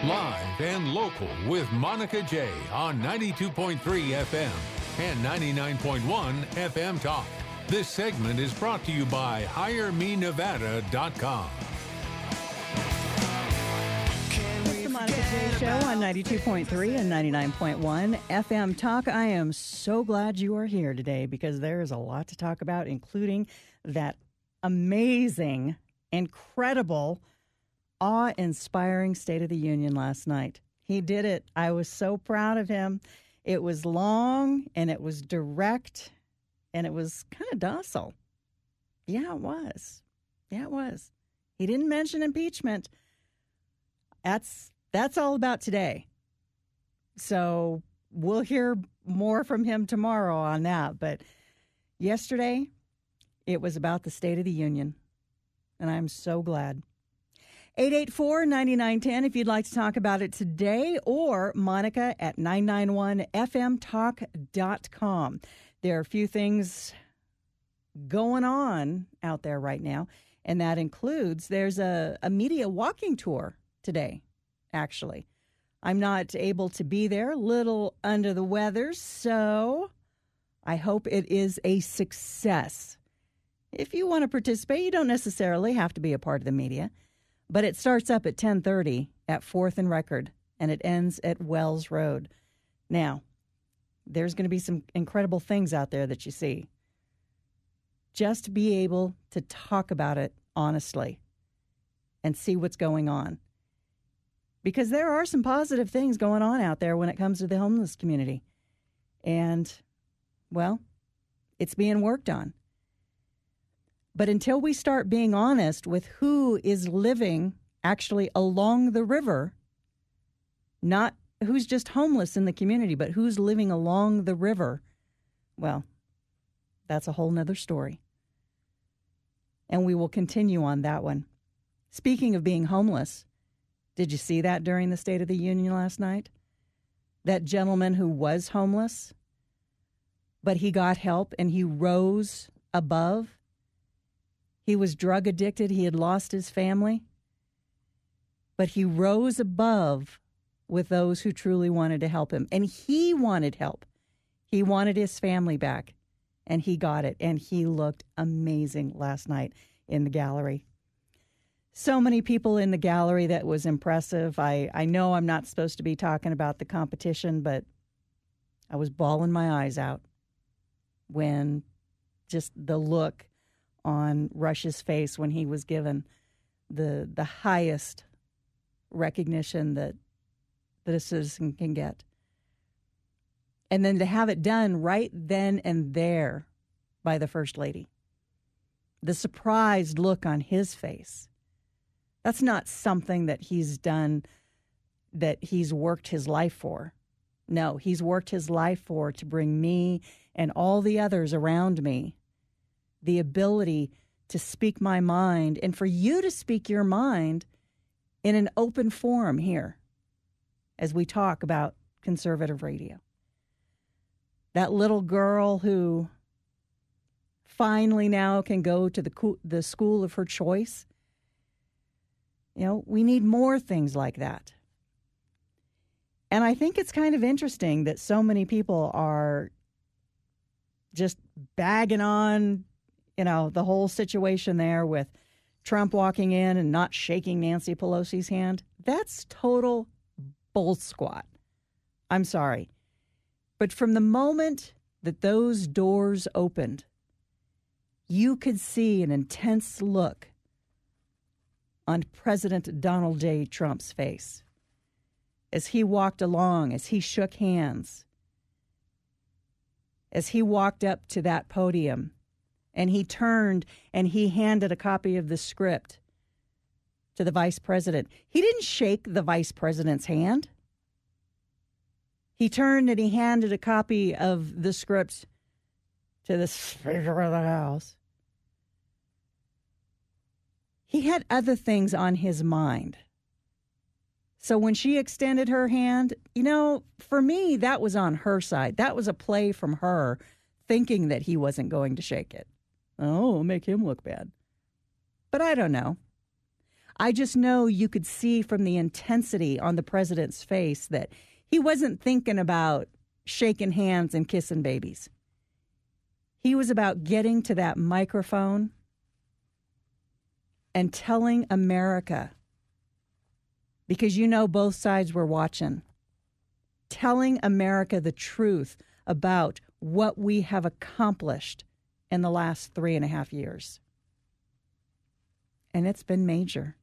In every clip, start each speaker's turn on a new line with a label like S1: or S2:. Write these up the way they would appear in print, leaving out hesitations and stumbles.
S1: Live and local with Monica J on 92.3 FM and 99.1 FM Talk. This segment is brought to you by HireMeNevada.com.
S2: The Monica J Show on 92.3 and 99.1 FM Talk. I am so glad you are here today because there is a lot to talk about, including that amazing, incredible, awe-inspiring State of the Union last night. He did it. I was so proud of him. It was long, and it was direct, and it was kind of docile. Yeah, it was. Yeah, it was. He didn't mention impeachment. That's all about today. So we'll hear more from him tomorrow on that. But yesterday, it was about the State of the Union, and I'm so glad. 884-9910 if you'd like to talk about it today, or Monica at 991fmtalk.com. There are a few things going on out there right now, and that includes there's a media walking tour today, actually. I'm not able to be there, a little under the weather, so I hope it is a success. If you want to participate, you don't necessarily have to be a part of the media. But it starts up at 10:30 at 4th and Record, and it ends at Wells Road. Now, there's going to be some incredible things out there that you see. Just be able to talk about it honestly and see what's going on. Because there are some positive things going on out there when it comes to the homeless community. And, well, it's being worked on. But until we start being honest with who is living actually along the river, not who's just homeless in the community, but who's living along the river, well, that's a whole nother story. And we will continue on that one. Speaking of being homeless, did you see that during the State of the Union last night? That gentleman who was homeless, but he got help and he rose above. He was drug addicted. He had lost his family. But he rose above with those who truly wanted to help him. And he wanted help. He wanted his family back. And he got it. And he looked amazing last night in the gallery. So many people in the gallery. That was impressive. I know I'm not supposed to be talking about the competition, but I was bawling my eyes out when just the look on Rush's face when he was given the highest recognition that a citizen can get. And then to have it done right then and there by the First Lady. The surprised look on his face. That's not something that he's done, that he's worked his life for. No, he's worked his life for to bring me and all the others around me the ability to speak my mind and for you to speak your mind in an open forum here as we talk about conservative radio. That little girl who finally now can go to the school of her choice. You know, we need more things like that. And I think it's kind of interesting that so many people are just bagging on, you know, the whole situation there with Trump walking in and not shaking Nancy Pelosi's hand. That's total bull squat. I'm sorry. But from the moment that those doors opened, you could see an intense look on President Donald J. Trump's face as he walked along, as he shook hands, as he walked up to that podium. And he turned and he handed a copy of the script to the vice president. He didn't shake the vice president's hand. He turned and he handed a copy of the script to the Speaker of the House. He had other things on his mind. So when she extended her hand, you know, for me, that was on her side. That was a play from her, thinking that he wasn't going to shake it. Oh, make him look bad. But I don't know. I just know you could see from the intensity on the president's face that he wasn't thinking about shaking hands and kissing babies. He was about getting to that microphone and telling America, because you know both sides were watching, telling America the truth about what we have accomplished in the last 3.5 years. And it's been major.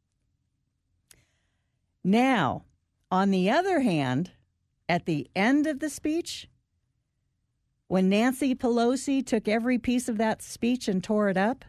S2: Now, on the other hand, at the end of the speech, when Nancy Pelosi took every piece of that speech and tore it up,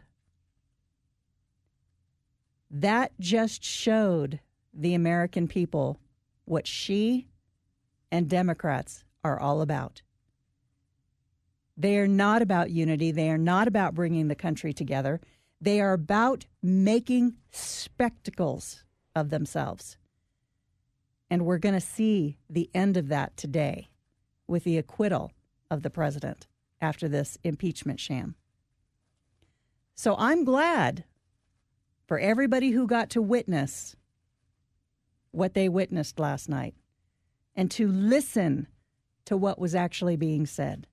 S2: that just showed the American people what she and Democrats are all about. They are not about unity. They are not about bringing the country together. They are about making spectacles of themselves. And we're going to see the end of that today with the acquittal of the president after this impeachment sham. So I'm glad for everybody who got to witness what they witnessed last night and to listen to what was actually being said.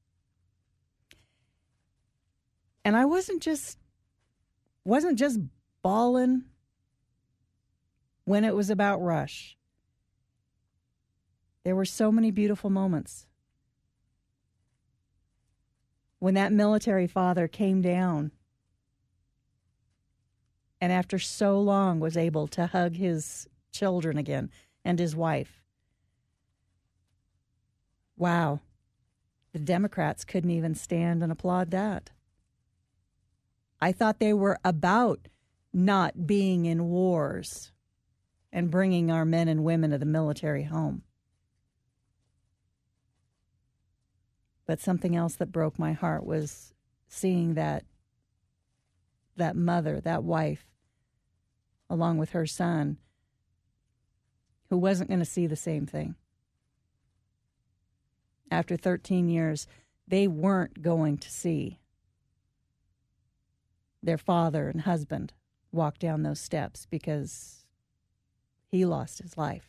S2: And I wasn't just bawling when it was about Rush. There were so many beautiful moments. When that military father came down and after so long was able to hug his children again and his wife. Wow. The Democrats couldn't even stand and applaud that. I thought they were about not being in wars and bringing our men and women of the military home. But something else that broke my heart was seeing that mother, that wife, along with her son, who wasn't going to see the same thing. After 13 years, they weren't going to see their father and husband walk down those steps because he lost his life.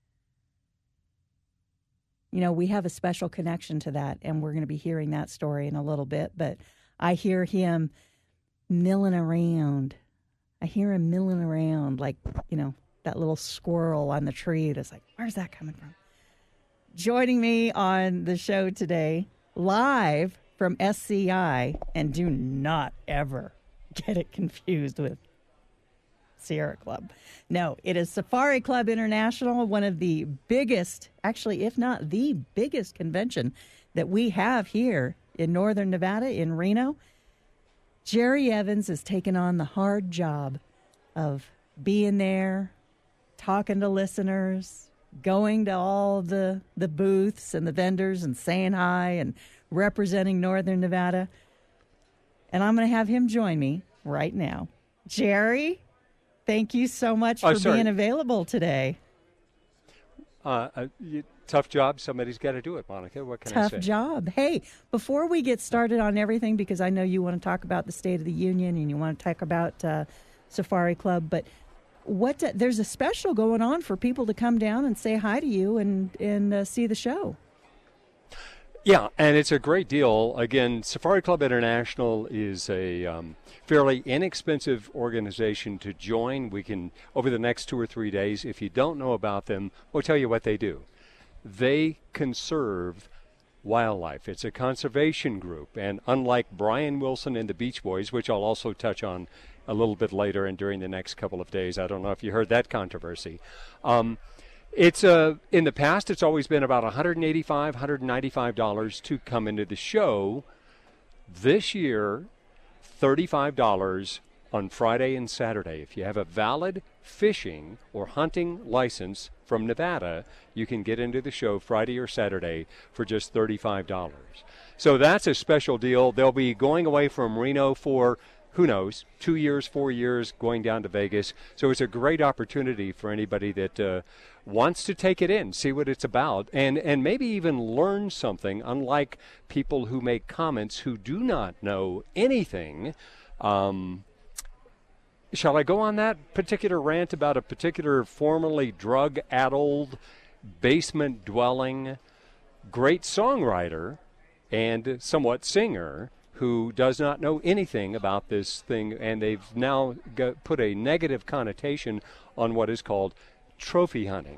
S2: You know, we have a special connection to that, and we're going to be hearing that story in a little bit, but I hear him milling around. I hear him milling around like, you know, that little squirrel on the tree that's like, where's that coming from? Joining me on the show today, live from SCI, and do not ever get it confused with Sierra Club. No, it is Safari Club International, one of the biggest, actually, if not the biggest convention that we have here in Northern Nevada, in Reno. Jerry Evans has taken on the hard job of being there, talking to listeners, going to all the booths and the vendors and saying hi and representing Northern Nevada. And I'm going to have him join me right now. Jerry, thank you so much for being available today.
S3: Tough job. Somebody's got to do it, Monica. What can I say?
S2: Tough job. Hey, before we get started on everything, because I know you want to talk about the State of the Union and you want to talk about Safari Club, but there's a special going on for people to come down and say hi to you and see the show.
S3: Yeah, and it's a great deal. Again, Safari Club International is a fairly inexpensive organization to join. We can, over the next 2 or 3 days, if you don't know about them, we'll tell you what they do. They conserve wildlife. It's a conservation group, and unlike Brian Wilson and the Beach Boys, which I'll also touch on a little bit later and during the next couple of days, I don't know if you heard that controversy. It's in the past, it's always been about $185, $195 to come into the show. This year, $35 on Friday and Saturday. If you have a valid fishing or hunting license from Nevada, you can get into the show Friday or Saturday for just $35. So that's a special deal. They'll be going away from Reno for, who knows, 2 years, 4 years, going down to Vegas. So it's a great opportunity for anybody that wants to take it in, see what it's about, and maybe even learn something, unlike people who make comments who do not know anything shall I go on that particular rant about a particular formerly drug-addled, basement-dwelling, great songwriter and somewhat singer who does not know anything about this thing, and they've now put a negative connotation on what is called trophy hunting.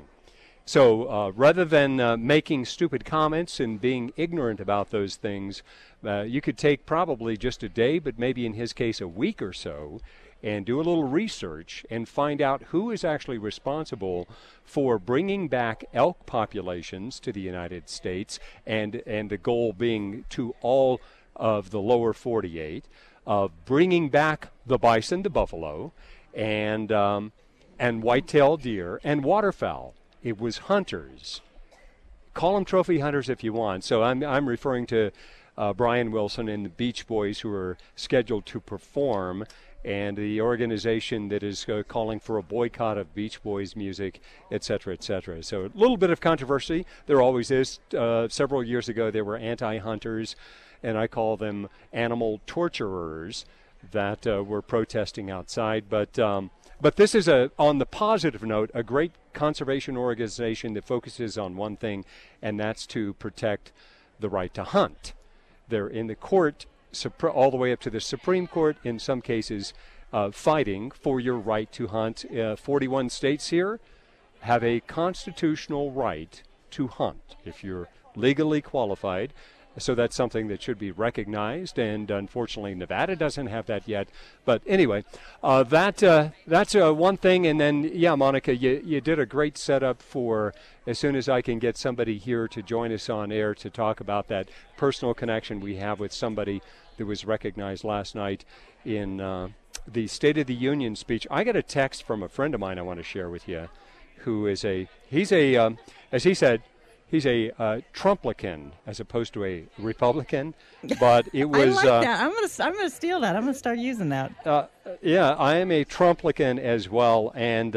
S3: So rather than making stupid comments and being ignorant about those things, you could take probably just a day, but maybe in his case a week or so, and do a little research and find out who is actually responsible for bringing back elk populations to the United States, and the goal being to all of the lower 48, bringing back the bison, the buffalo, and white-tailed deer and waterfowl. It was hunters. Call them trophy hunters if you want. So I'm referring to Brian Wilson and the Beach Boys, who are scheduled to perform, and the organization that is calling for a boycott of Beach Boys music, et cetera, et cetera. So a little bit of controversy. There always is. Several years ago, there were anti-hunters, and I call them animal torturers, that were protesting outside. But this is, on the positive note, a great conservation organization that focuses on one thing, and that's to protect the right to hunt. They're in the court, all the way up to the Supreme Court, in some cases, fighting for your right to hunt. 41 states here have a constitutional right to hunt if you're legally qualified. So that's something that should be recognized, and unfortunately Nevada doesn't have that yet. But anyway, that's one thing. And then, yeah, Monica, you did a great setup for as soon as I can get somebody here to join us on air to talk about that personal connection we have with somebody that was recognized last night in the State of the Union speech. I got a text from a friend of mine I want to share with you, who is as he said, he's a Trumplican as opposed to a Republican, but it was.
S2: I like that. I'm gonna steal that. I'm gonna start using that.
S3: Yeah, I am a Trumplican as well, and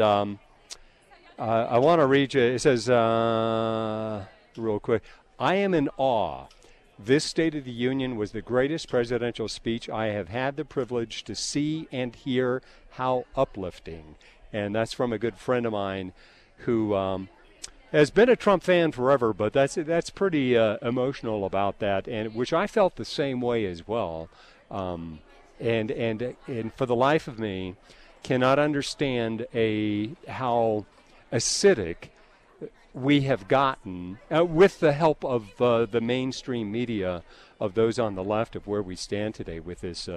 S3: I want to read you. It says real quick. I am in awe. This State of the Union was the greatest presidential speech I have had the privilege to see and hear. How uplifting! And that's from a good friend of mine who. Has been a Trump fan forever, but that's pretty emotional about that, and which I felt the same way as well, and for the life of me, cannot understand how acidic we have gotten with the help of the mainstream media, of those on the left, of where we stand today with this.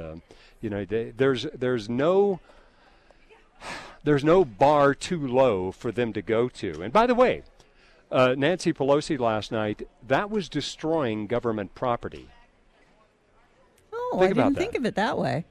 S3: There's no bar too low for them to go to. And by the way, Nancy Pelosi last night, that was destroying government property.
S2: Oh, I didn't think of it that way.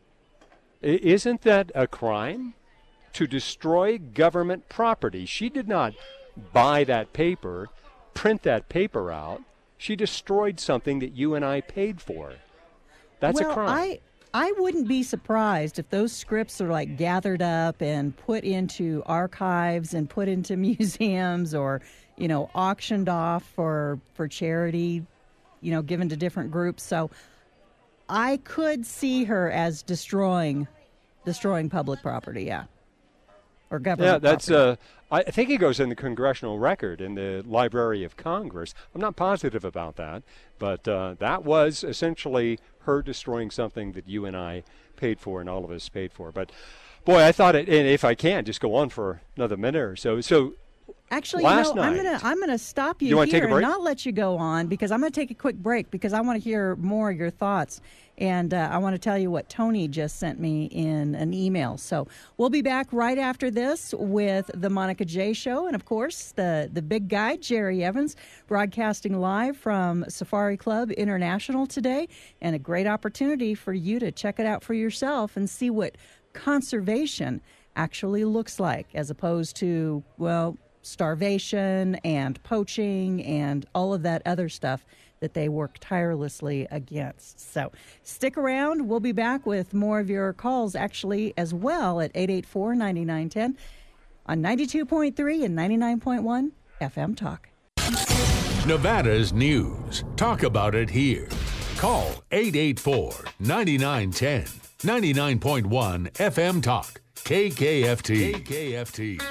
S3: Isn't that a crime? To destroy government property. She did not buy that paper, print that paper out. She destroyed something that you and I paid for. That's a crime.
S2: I wouldn't be surprised if those scripts are like gathered up and put into archives and put into museums, or auctioned off for charity, given to different groups. So I could see her as destroying public property, yeah, or government.
S3: Yeah, that's.
S2: property.
S3: I think it goes in the congressional record in the Library of Congress. I'm not positive about that, but that was essentially her destroying something that you and I paid for, and all of us paid for. But boy, I thought it. And if I can, just go on for another minute or so. So.
S2: Actually,
S3: night,
S2: I'm gonna stop you
S3: here
S2: and not let you go on, because I'm gonna take a quick break because I want to hear more of your thoughts, and I want to tell you what Tony just sent me in an email. So we'll be back right after this with the Monica J Show, and of course the big guy Jerry Evans, broadcasting live from Safari Club International today, and a great opportunity for you to check it out for yourself and see what conservation actually looks like, as opposed to, well, starvation and poaching and all of that other stuff that they work tirelessly against. So stick around. We'll be back with more of your calls, actually, as well, at 884-9910 on 92.3 and 99.1 FM Talk.
S1: Nevada's news. Talk about it here. Call 884-9910, 99.1 FM Talk. KKFT. KKFT.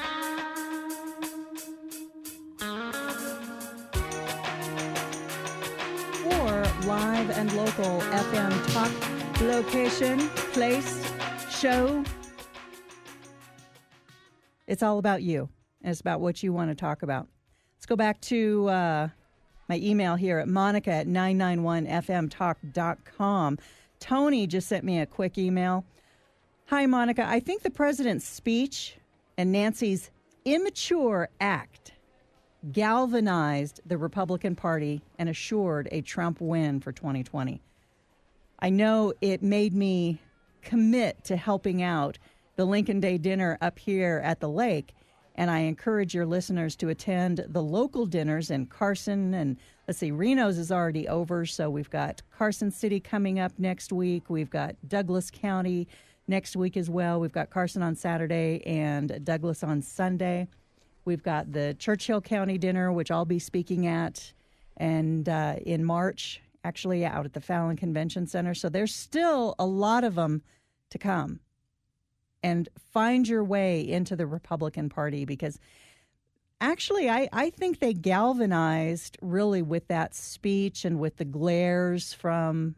S2: For live and local FM talk, location, place, show. It's all about you. And it's about what you want to talk about. Let's go back to my email here at monica@991fmtalk.com. Tony just sent me a quick email. Hi, Monica. I think the president's speech and Nancy's immature act galvanized the Republican Party and assured a Trump win for 2020. I know it made me commit to helping out the Lincoln Day dinner up here at the lake, and I encourage your listeners to attend the local dinners in Carson. And let's see, Reno's is already over, so we've got Carson City coming up next week. We've got Douglas County next week as well. We've got Carson on Saturday and Douglas on Sunday. We've got the Churchill County dinner, which I'll be speaking at, and in March, actually out at the Fallon Convention Center. So there's still a lot of them to come. And find your way into the Republican Party, because actually I think they galvanized really with that speech and with the glares from,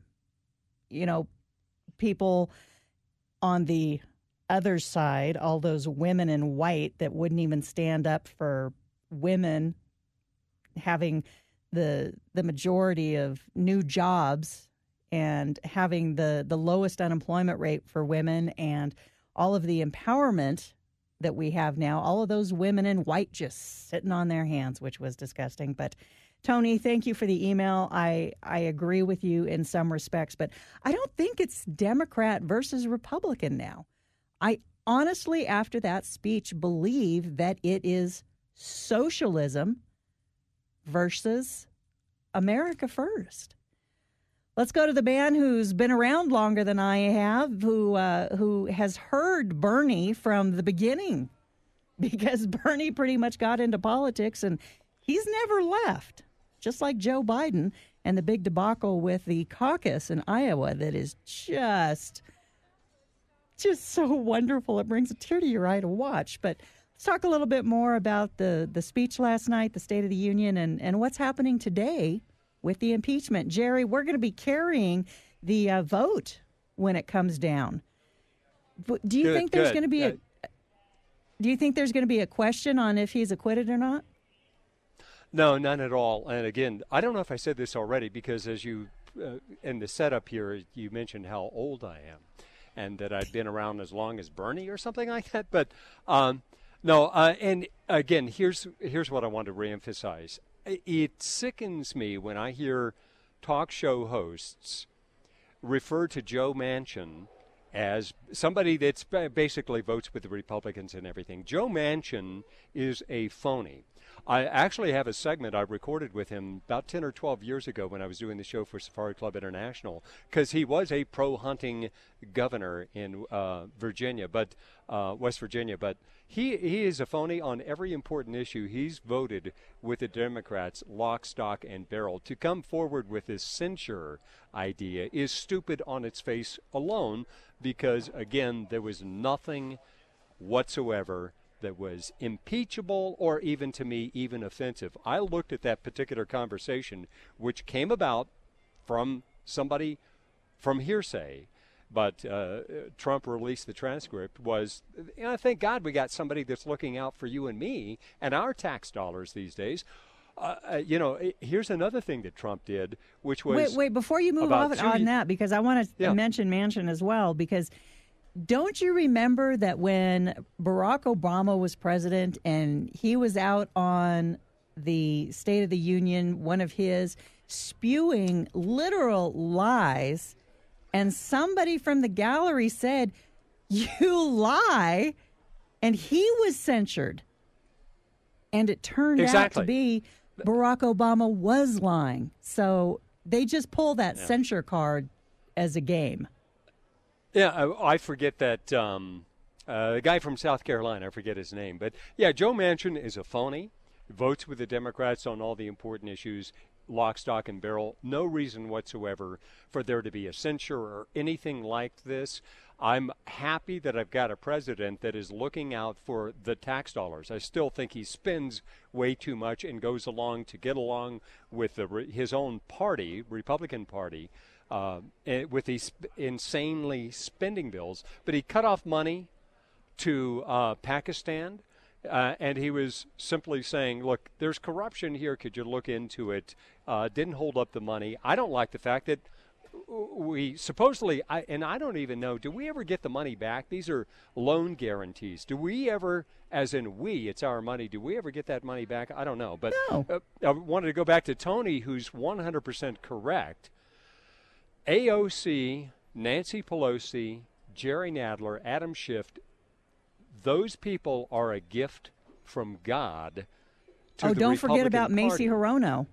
S2: people on the other side, all those women in white that wouldn't even stand up for women having the majority of new jobs and having the lowest unemployment rate for women, and all of the empowerment that we have now, all of those women in white just sitting on their hands, which was disgusting. But Tony, thank you for the email. I agree with you in some respects, but I don't think it's Democrat versus Republican now. I honestly, after that speech, believe that it is socialism versus America first. Let's go to the man who's been around longer than I have, who has heard Bernie from the beginning, because Bernie pretty much got into politics and he's never left, just like Joe Biden and the big debacle with the caucus in Iowa that is just so wonderful. It brings a tear to your eye to watch. But let's talk a little bit more about the speech last night, the State of the Union, and what's happening today with the impeachment. Jerry, we're going to be carrying the vote when it comes down. Do you think there's going to be do you think there's going to be a question on if he's acquitted or not?
S3: No, none at all. And again, I don't know if I said this already, because as you in the setup here, you mentioned how old I am and that I'd been around as long as Bernie or something like that. But no, and again, here's what I want to reemphasize. It sickens me when I hear talk show hosts refer to Joe Manchin as somebody that's basically votes with the Republicans and everything. Joe Manchin is a phony. I actually have a segment I recorded with him about 10 or 12 years ago when I was doing the show for Safari Club International, because he was a pro-hunting governor in Virginia, but West Virginia. But he is a phony on every important issue. He's voted with the Democrats lock, stock, and barrel. To come forward with this censure idea is stupid on its face alone, because, again, there was nothing whatsoever that was impeachable or even, to me, even offensive. I looked at that particular conversation, which came about from somebody from hearsay, but Trump released the transcript, was, thank God we got somebody that's looking out for you and me and our tax dollars these days. Here's another thing that Trump did, which was... Wait,
S2: before you move on that, because I want to mention Manchin as well, because don't you remember that when Barack Obama was president and he was out on the State of the Union, one of his, spewing literal lies, and somebody from the gallery said, "You lie," and he was censured. And it turned out to be Barack Obama was lying. So they just pull that censure card as a game.
S3: Yeah, I forget that the guy from South Carolina, I forget his name. But, yeah, Joe Manchin is a phony, votes with the Democrats on all the important issues, lock, stock, and barrel. No reason whatsoever for there to be a censure or anything like this. I'm happy that I've got a president that is looking out for the tax dollars. I still think he spends way too much and goes along to get along with his own party, Republican Party, with these insanely spending bills. But he cut off money to Pakistan, and he was simply saying, look, there's corruption here. Could you look into it? Didn't hold up the money. I don't like the fact that we supposedly, and I don't even know, do we ever get the money back? These are loan guarantees. Do we ever, as in we, it's our money, do we ever get that money back? I don't know. But
S2: No.
S3: I wanted to go back to Tony, who's 100% correct. AOC, Nancy Pelosi, Jerry Nadler, Adam Schiff, those people are a gift from God to the
S2: don't
S3: Republican
S2: forget about Macy
S3: Party.
S2: Hirono.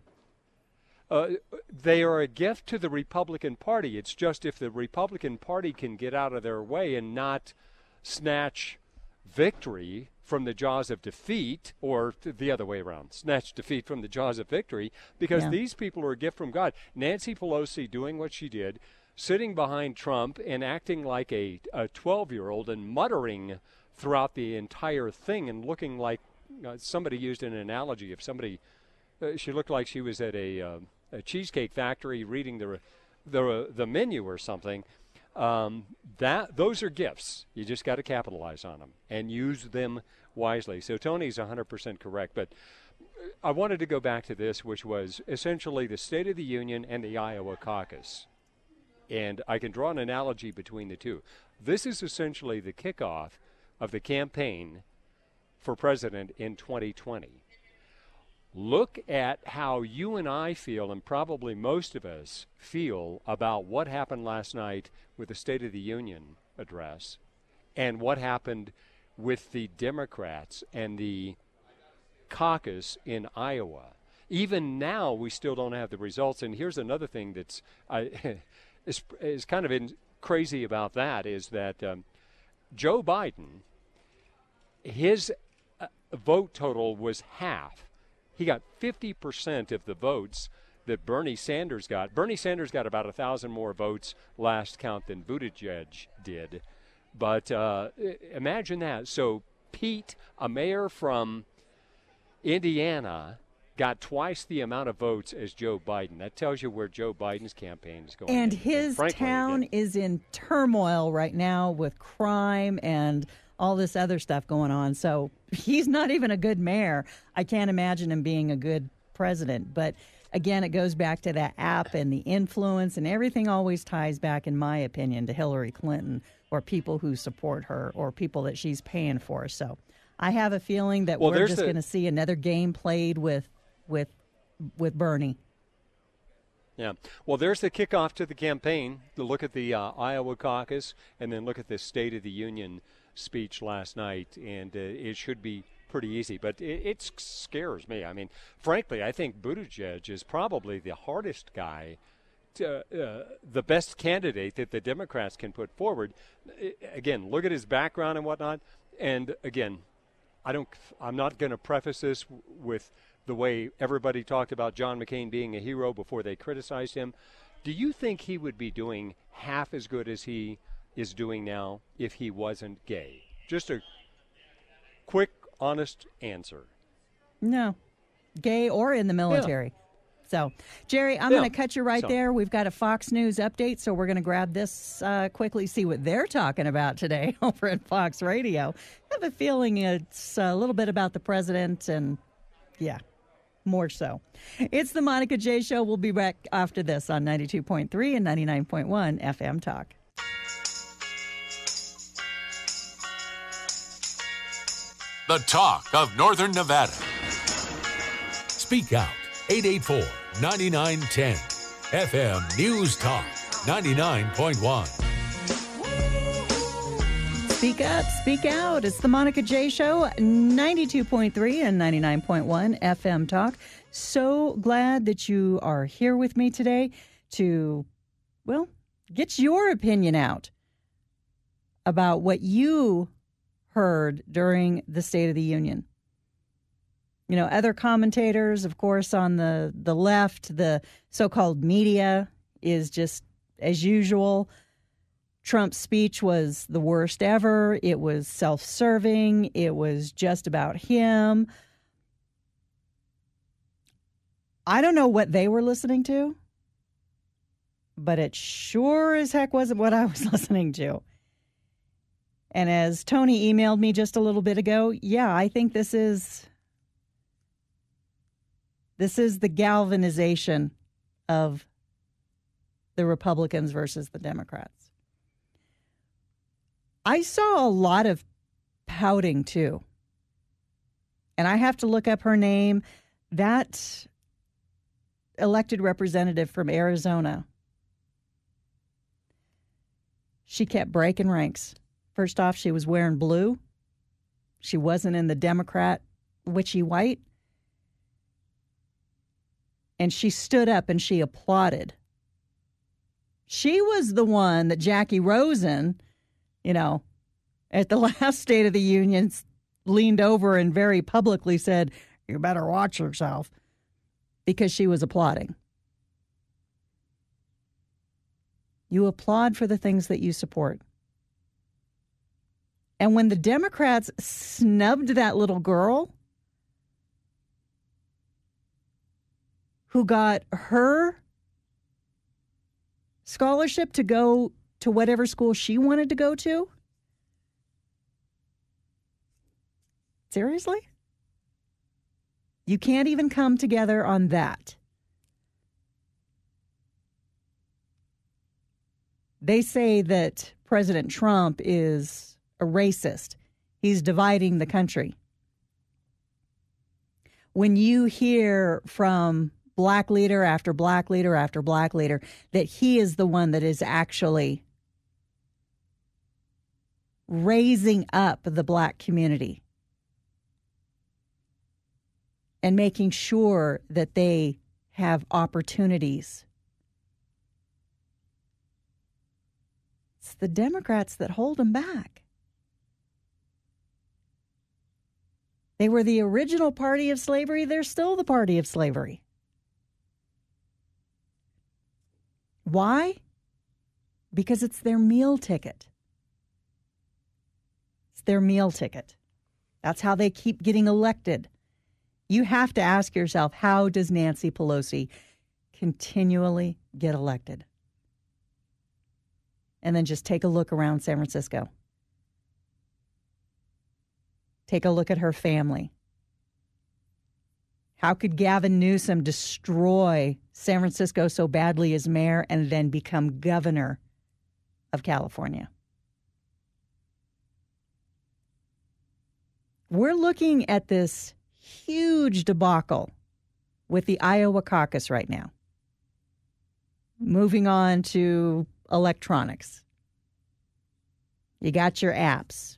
S3: They are a gift to the Republican Party. It's just if the Republican Party can get out of their way and not snatch victory from the jaws of defeat, or the other way around, snatch defeat from the jaws of victory, because these people are a gift from God. Nancy Pelosi doing what she did, sitting behind Trump and acting like a 12-year-old and muttering throughout the entire thing and looking like somebody used an analogy of somebody. She looked like she was at a cheesecake factory reading the menu or something. Those are gifts. You just got to capitalize on them and use them wisely. So Tony's 100% correct. But I wanted to go back to this, which was essentially the State of the Union and the Iowa caucus. And I can draw an analogy between the two. This is essentially the kickoff of the campaign for president in 2020. Look at how you and I feel, and probably most of us feel, about what happened last night with the State of the Union address and what happened with the Democrats and the caucus in Iowa. Even now, we still don't have the results. And here's another thing that's is kind of crazy about that is that Joe Biden, his vote total was half. He got 50% of the votes that Bernie Sanders got. Bernie Sanders got about 1,000 more votes last count than Buttigieg did. But imagine that. So Pete, a mayor from Indiana, got twice the amount of votes as Joe Biden. That tells you where Joe Biden's campaign is going.
S2: And his
S3: frankly,
S2: town is in turmoil right now with crime and all this other stuff going on. So he's not even a good mayor. I can't imagine him being a good president. But again, it goes back to that app and the influence, and everything always ties back, in my opinion, to Hillary Clinton or people who support her or people that she's paying for. So I have a feeling that we're just going to see another game played with Bernie.
S3: Yeah. Well, there's the kickoff to the campaign. To look at the Iowa caucus and then look at the State of the Union speech last night, and it should be pretty easy. But it scares me. I mean, frankly, I think Buttigieg is probably the hardest guy, the best candidate that the Democrats can put forward. Again, look at his background and whatnot. And again, I'm not going to preface this with the way everybody talked about John McCain being a hero before they criticized him. Do you think he would be doing half as good as he is doing now if he wasn't gay? Just a quick, honest answer.
S2: No, gay or in the military. Yeah. So, Jerry, I'm going to cut you right there. We've got a Fox News update, so we're going to grab this quickly, see what they're talking about today over at Fox Radio. I have a feeling it's a little bit about the president and, more so. It's the Monica J. Show. We'll be back after this on 92.3 and 99.1 FM Talk.
S1: The talk of Northern Nevada. Speak out. 884-9910. FM News Talk 99.1.
S2: Speak up, speak out. It's the Monica J. Show, 92.3 and 99.1 FM Talk. So glad that you are here with me today to, get your opinion out about what you heard during the State of the Union. You know, other commentators, of course, on the left, the so-called media is just, as usual, Trump's speech was the worst ever. It was self-serving. It was just about him. I don't know what they were listening to, but it sure as heck wasn't what I was listening to. And as Tony emailed me just a little bit ago, yeah, I think this is the galvanization of the Republicans versus the Democrats. I saw a lot of pouting, too. And I have to look up her name. That elected representative from Arizona, she kept breaking ranks. First off, she was wearing blue. She wasn't in the Democrat witchy white. And she stood up and she applauded. She was the one that Jackie Rosen, at the last State of the Union, leaned over and very publicly said, "You better watch yourself," because she was applauding. You applaud for the things that you support. And when the Democrats snubbed that little girl who got her scholarship to go to whatever school she wanted to go to, seriously? You can't even come together on that. They say that President Trump is a racist. He's dividing the country. When you hear from black leader after black leader after black leader that he is the one that is actually raising up the black community and making sure that they have opportunities, it's the Democrats that hold them back. They were the original party of slavery. They're still the party of slavery. Why? Because it's their meal ticket. It's their meal ticket. That's how they keep getting elected. You have to ask yourself, how does Nancy Pelosi continually get elected? And then just take a look around San Francisco. Take a look at her family. How could Gavin Newsom destroy San Francisco so badly as mayor and then become governor of California? We're looking at this huge debacle with the Iowa caucus right now. Moving on to electronics. You got your apps.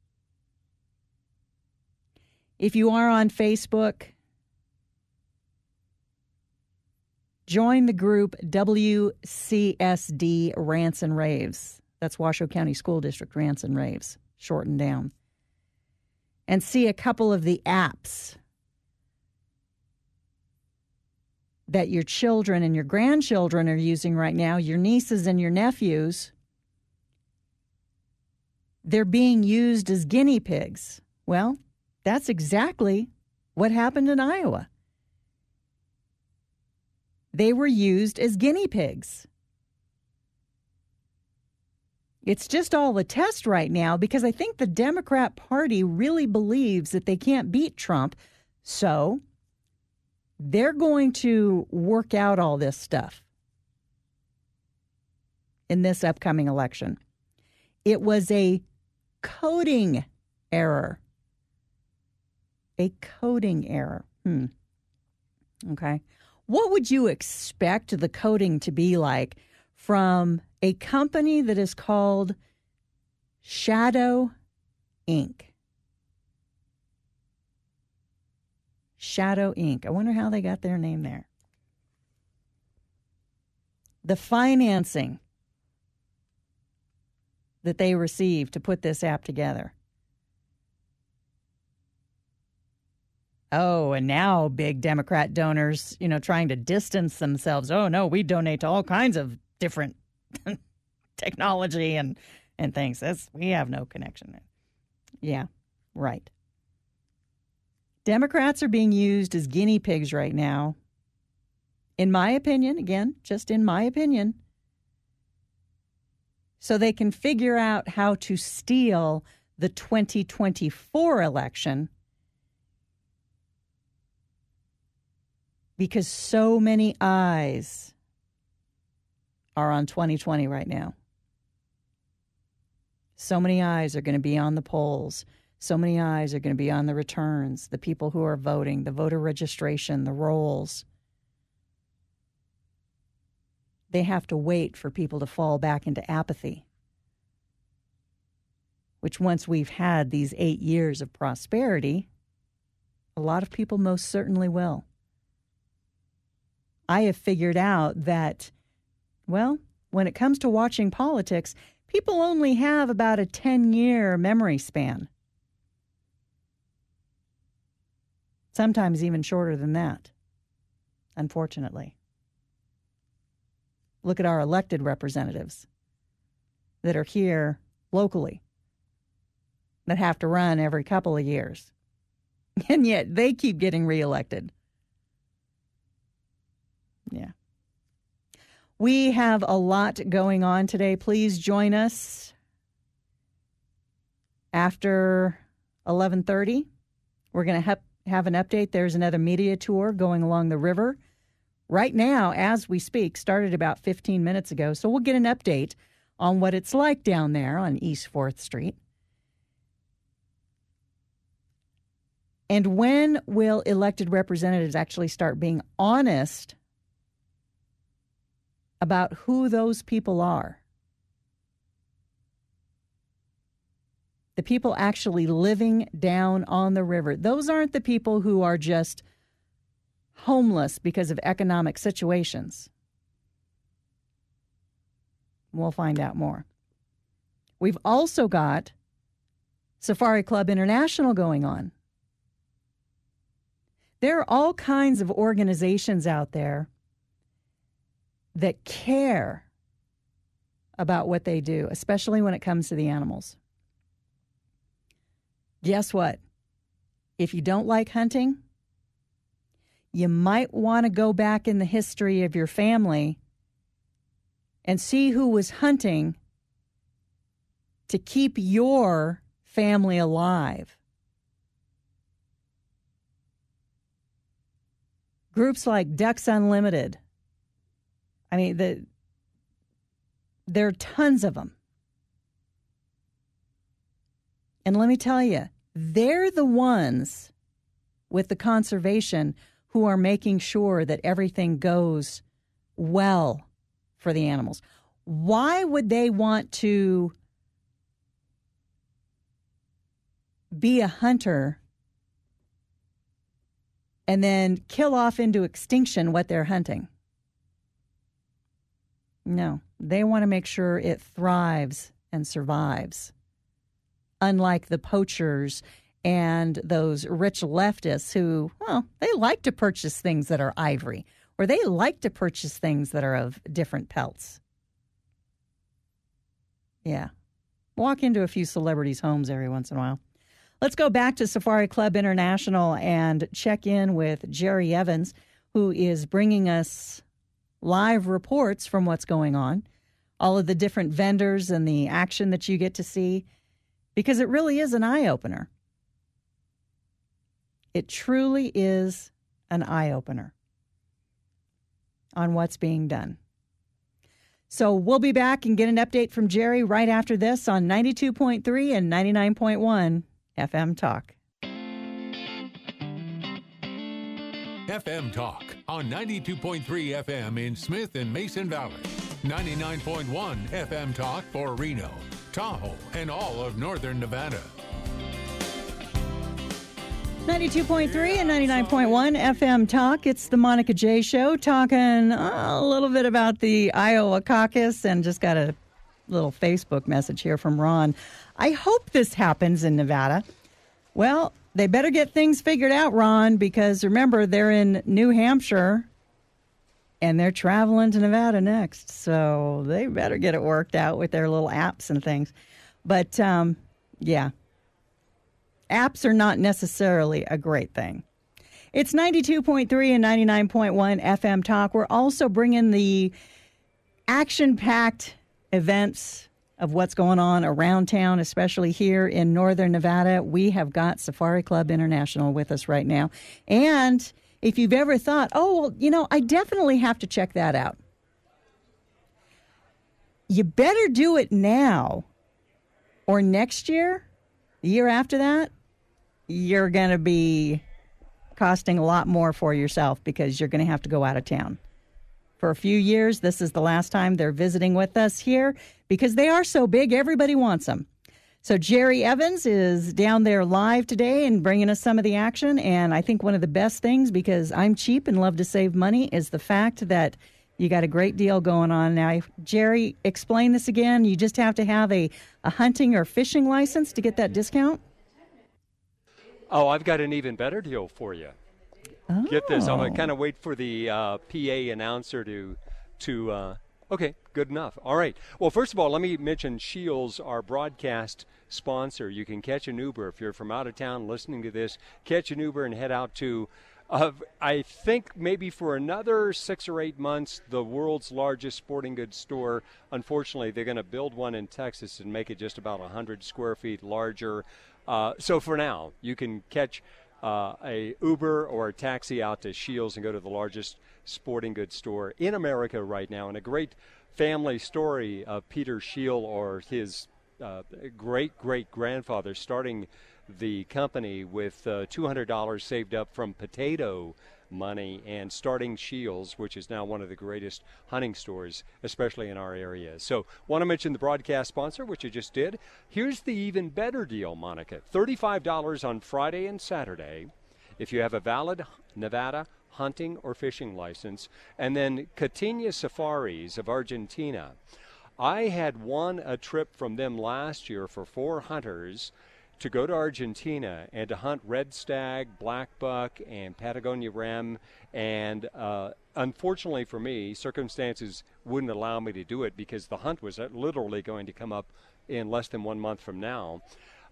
S2: If you are on Facebook, join the group WCSD Rants and Raves. That's Washoe County School District Rants and Raves, shortened down. And see a couple of the apps that your children and your grandchildren are using right now, your nieces and your nephews. They're being used as guinea pigs. Well, that's exactly what happened in Iowa. They were used as guinea pigs. It's just all a test right now because I think the Democrat Party really believes that they can't beat Trump. So they're going to work out all this stuff in this upcoming election. It was a coding error. A coding error. Okay. What would you expect the coding to be like from a company that is called Shadow Inc.? Shadow Inc. I wonder how they got their name there. The financing that they received to put this app together. Oh, and now big Democrat donors, trying to distance themselves. Oh, no, we donate to all kinds of different technology and things. We have no connection there. Yeah, right. Democrats are being used as guinea pigs right now. In my opinion, again, just in my opinion, so they can figure out how to steal the 2024 election because so many eyes are on 2020 right now. So many eyes are going to be on the polls. So many eyes are going to be on the returns, the people who are voting, the voter registration, the rolls. They have to wait for people to fall back into apathy, which once we've had these 8 years of prosperity, a lot of people most certainly will. I have figured out that, well, when it comes to watching politics, people only have about a 10-year memory span. Sometimes even shorter than that, unfortunately. Look at our elected representatives that are here locally that have to run every couple of years. And yet they keep getting reelected. Yeah. We have a lot going on today. Please join us after 11:30. We're going to have an update. There's another media tour going along the river right now as we speak, started about 15 minutes ago. So we'll get an update on what it's like down there on East 4th Street. And when will elected representatives actually start being honest about who those people are? The people actually living down on the river. Those aren't the people who are just homeless because of economic situations. We'll find out more. We've also got Safari Club International going on. There are all kinds of organizations out there that care about what they do, especially when it comes to the animals. Guess what? If you don't like hunting, you might want to go back in the history of your family and see who was hunting to keep your family alive. Groups like Ducks Unlimited. I mean, there are tons of them. And let me tell you, they're the ones with the conservation who are making sure that everything goes well for the animals. Why would they want to be a hunter and then kill off into extinction what they're hunting? No, they want to make sure it thrives and survives. Unlike the poachers and those rich leftists who, well, they like to purchase things that are ivory, or they like to purchase things that are of different pelts. Yeah. Walk into a few celebrities' homes every once in a while. Let's go back to Safari Club International and check in with Jerry Evans, who is bringing us live reports from what's going on, all of the different vendors and the action that you get to see, because it really is an eye-opener. It truly is an eye-opener on what's being done. So we'll be back and get an update from Jerry right after this on 92.3 and 99.1 FM Talk.
S1: FM Talk on 92.3 FM in Smith and Mason Valley. 99.1 FM Talk for Reno, Tahoe, and all of northern Nevada.
S2: 92.3 and 99.1 FM Talk. It's the Monica J. Show, talking a little bit about the Iowa caucus, and just got a little Facebook message here from Ron. I hope this happens in Nevada. Well, they better get things figured out, Ron, because remember, they're in New Hampshire And they're traveling to Nevada next, so they better get it worked out with their little apps and things. But, yeah, apps are not necessarily a great thing. It's 92.3 and 99.1 FM Talk. We're also bringing the action-packed events of what's going on around town, especially here in northern Nevada. We have got Safari Club International with us right now. And if you've ever thought, oh, well, you know, I definitely have to check that out, you better do it now, or next year, the year after that, you're going to be costing a lot more for yourself because you're going to have to go out of town. For a few years, this is the last time they're visiting with us here because they are so big, everybody wants them. So Jerry Evans is down there live today and bringing us some of the action. And I think one of the best things, because I'm cheap and love to save money, is the fact that you got a great deal going on. Now, Jerry, explain this again. You just have to have a hunting or fishing license to get that discount?
S3: Oh, I've got an even better deal for you.
S2: Oh.
S3: Get this. I'm going to kind of wait for the PA announcer to okay, good enough. All right. Well, first of all, let me mention Shields, our broadcast sponsor. You can catch an Uber if you're from out of town listening to this. Catch an Uber and head out to, I think maybe for another 6 or 8 months, the world's largest sporting goods store. Unfortunately, they're going to build one in Texas and make it just about 100 square feet larger. So for now, you can catch a Uber or a taxi out to Shields and go to the largest sporting goods store in America right now. And a great family story of Peter Shield, or his great-great-grandfather, starting the company with $200 saved up from potato money and starting Shields, which is now one of the greatest hunting stores, especially in our area. So want to mention the broadcast sponsor, which you just did. Here's the even better deal, Monica. $35 on Friday and Saturday if you have a valid Nevada hunting or fishing license. And then Catania Safaris of Argentina. I had won a trip from them last year for 4 hunters to go to Argentina and to hunt red stag, black buck, and Patagonia ram. And unfortunately for me, circumstances wouldn't allow me to do it because the hunt was literally going to come up in less than 1 month from now.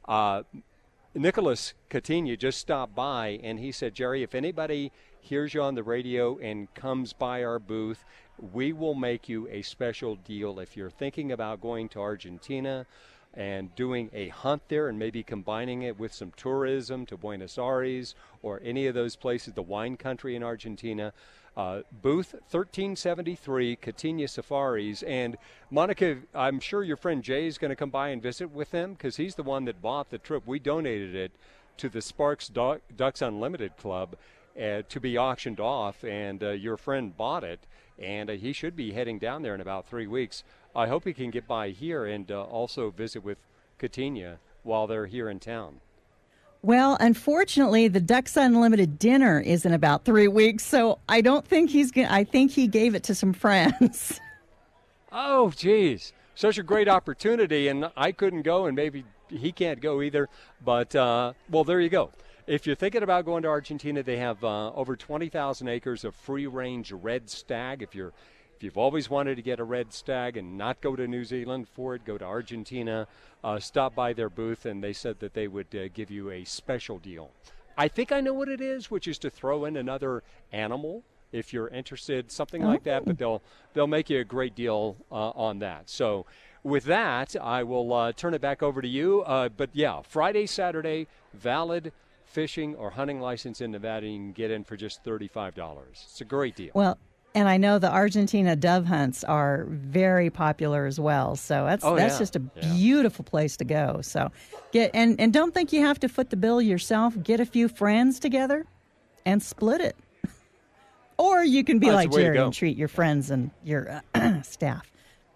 S3: Nicholas Catania just stopped by, and he said, Jerry, if anybody hears you on the radio and comes by our booth, we will make you a special deal. If you're thinking about going to Argentina and doing a hunt there and maybe combining it with some tourism to Buenos Aires or any of those places, the wine country in Argentina, booth 1373, Catania Safaris. And Monica, I'm sure your friend Jay is going to come by and visit with them because he's the one that bought the trip. We donated it to the Sparks Ducks Unlimited Club to be auctioned off, and your friend bought it, and he should be heading down there in about 3 weeks. I hope he can get by here and also visit with Catania while they're here in town.
S2: Well, unfortunately, the Ducks Unlimited dinner is in about 3 weeks, so I don't think he's going to. I think he gave it to some friends.
S3: Oh, geez. Such a great opportunity, and I couldn't go, and maybe he can't go either. But, well, there you go. If you're thinking about going to Argentina, they have over 20,000 acres of free-range red stag. If you've always wanted to get a red stag and not go to New Zealand for it, go to Argentina, stop by their booth, and they said that they would give you a special deal. I think I know what it is, which is to throw in another animal if you're interested, something like that, but they'll make you a great deal on that. So with that, I will turn it back over to you. But, yeah, Friday, Saturday, valid fishing or hunting license in Nevada, you can get in for just $35. It's a great deal.
S2: Well, and I know the Argentina dove hunts are very popular as well. So that's just a beautiful place to go. So get and don't think you have to foot the bill yourself. Get a few friends together and split it. Or you can be like Jerry and treat your friends and your staff.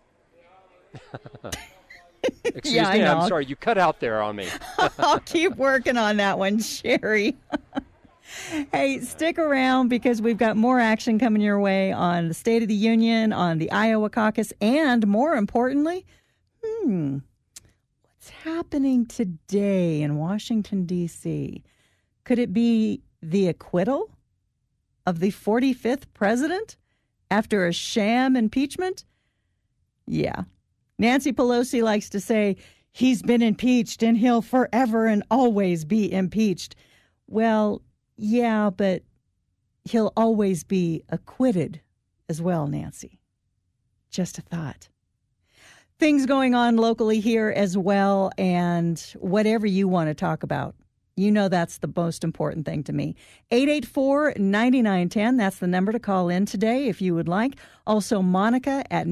S3: Excuse me, I'm sorry, you cut out there on me.
S2: I'll keep working on that one, Sherry. Hey, stick around because we've got more action coming your way on the State of the Union, on the Iowa caucus, and more importantly, what's happening today in Washington, D.C.? Could it be the acquittal of the 45th president after a sham impeachment? Yeah. Nancy Pelosi likes to say, he's been impeached and he'll forever and always be impeached. Well, yeah, but he'll always be acquitted as well, Nancy. Just a thought. Things going on locally here as well, and whatever you want to talk about. You know that's the most important thing to me. 884-9910, that's the number to call in today if you would like. Also, Monica at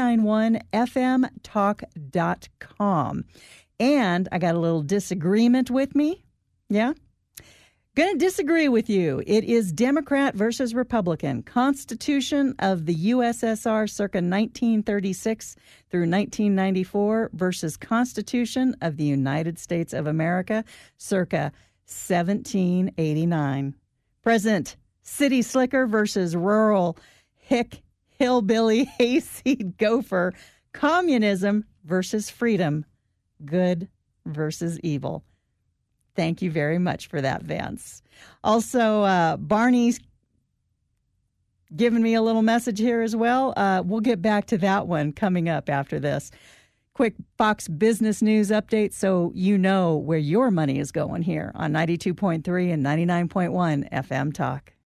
S2: 991fmtalk.com. And I got a little disagreement with me. Yeah? Going to disagree with you. It is Democrat versus Republican. Constitution of the USSR circa 1936 through 1994 versus Constitution of the United States of America circa 1789. President City Slicker versus rural hillbilly hayseed gopher. Communism versus freedom. Good versus evil. Thank you very much for that, Vance. Also, Barney's giving me a little message here as well. We'll get back to that one coming up after this. Quick Fox Business News update so you know where your money is going here on 92.3 and 99.1 FM Talk.